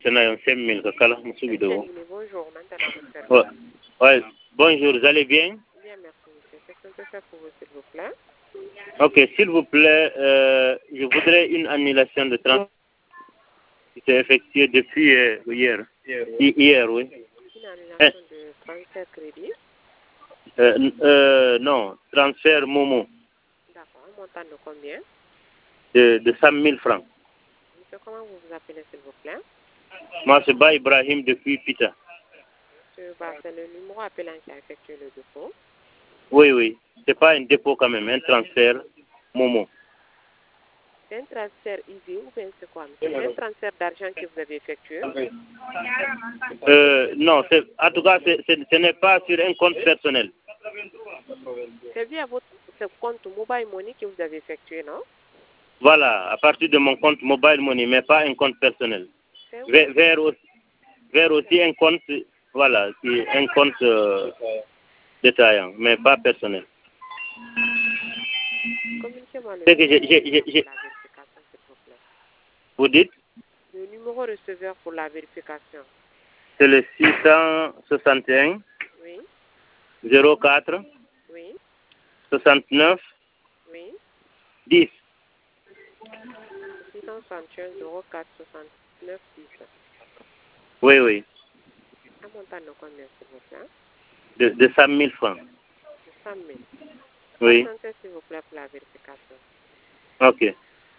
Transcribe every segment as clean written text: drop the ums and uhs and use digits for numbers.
Sénayon 5000 Kakala, Monsieur Bido. Bonjour, maintenant votre service. Ouais. Ouais. Bonjour, vous allez bien? Bien, merci monsieur. Qu'est-ce qu'on peut faire pour vous, s'il vous plaît? Ok, s'il vous plaît, je voudrais une annulation de transport qui s'est effectuée depuis hier. Hier, oui. Une annulation de 37 crédits. Non, transfert Momo D'accord, un montant de combien? de 100 000 francs. Monsieur, comment vous vous appelez, s'il vous plaît? Moi, c'est Ba Ibrahim depuis Pita. Monsieur, c'est le numéro appelant qui a effectué le dépôt. Oui, oui. C'est pas un dépôt quand même, un transfert Momo. C'est un transfert easy ou bien c'est quoi, monsieur? C'est un transfert d'argent que vous avez effectué? Non, en tout cas, ce n'est pas sur un compte personnel. C'est via votre compte Mobile Money que vous avez effectué, non? Voilà, à partir de mon compte Mobile Money, mais pas un compte personnel. Vers aussi un compte, voilà, un compte détaillant, mais pas personnel. Communiquez-moi le C'est que numéro pour la vérification, s'il vous plaît. Vous dites? Le numéro receveur pour la vérification. C'est le 661 Oui. 04 Oui. 69 Oui. 10. 661 04 69 10. Oui, oui. Un montant de combien, s'il vous plaît? De 100 000 francs. De 100 000. Oui. Patientez, s'il vous plaît, pour la vérification. Ok.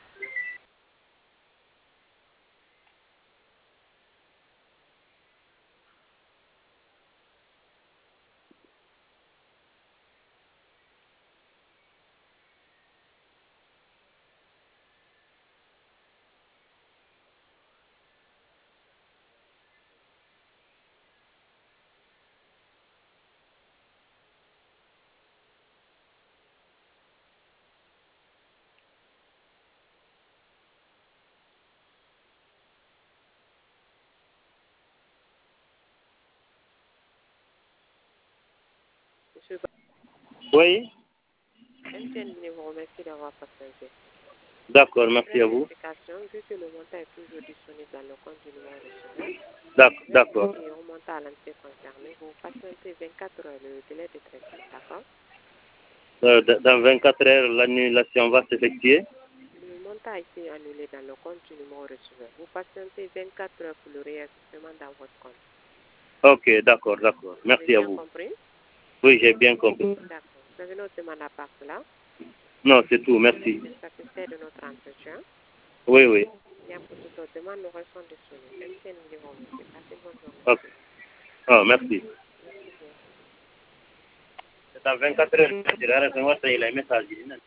Monsieur, Oui. MTN vous remercie d'avoir patienté. D'accord, merci à vous. Vérification, vu que le montant est toujours disponible dans le compte du numéro receveur. D'accord. Et on monte à l'entité concernée. Vous patientez 24 heures le délai de traitement, d'accord? Dans 24 heures, l'annulation va s'effectuer. Le montant a été annulé dans le compte du numéro receveur. Vous patientez 24 heures pour le réajustement dans votre compte. Ok, d'accord. Merci à vous. Vous avez bien compris? Oui, j'ai bien compris. D'accord. Vous avez notre demande à part cela? Non, c'est tout, merci. Vous êtes satisfait de notre entretien? Oui. Bien, pour toute autre demande, nous restons disponibles. MTN vous remercie. Passez bonne journée. Ok. Oh, merci. Merci bien. C'est dans 24 heures. Je vais recevoir un message.